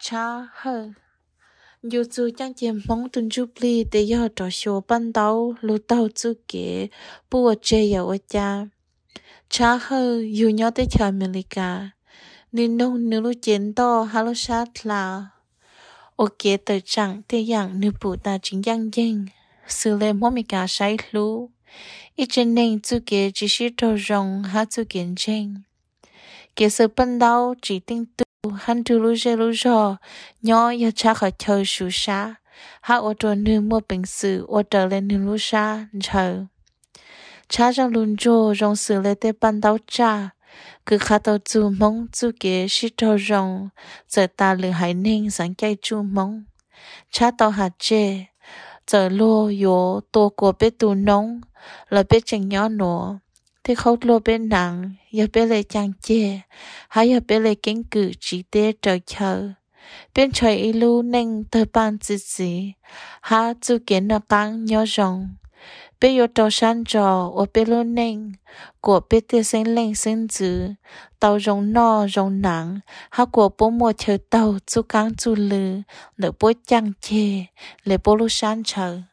cha hơ dù dù chẳng chỉ mong tuần chụp li để giờ trò show ban đầu lúc đầu chú kế bùa chơi ở cha cha hơ dù nhớ tới chờ America nên nông nếu lúc chiến to hay lúc sát là ok tới chẳng thế dạng nếu bùa ta chính giang danh sự lên mỗi cả sai lú ít trên nên chú kế chỉ biết trò rong hay chú kiến tranh kế sự ban đầu chỉ tin hắn tu lu dê lu rò nhỏ ya cha khỏi chờ su sa ha ô tô nữ mua bình sự ô tô lên nữ lu sa chờ cha trong luôn rô rong sự lên tới ban đầu cha cứ khát tàu chu mong chu kế sĩ trâu rong giờ ta lừa hải ninh sáng cây chu mong cha tàu hạt chê giờ lô yo tô của bé tu nông là bé chừng nhỏ nọ thì khâu lô bên nặng giờ bé lại chàng chê hay giờ bé lại kiến cử chỉ để trời chờ bên trời ilu nên tờ ban gì ha chú kiến nó căng nhỏ rồng bé yo trò san trò ở bé lô nên của bé tia sinh lên sinh dữ tàu rồng no rồng nặng ha của bố mua chờ tàu chú căng chú lư lỡ bố chàng chê lỡ bố lô san chờ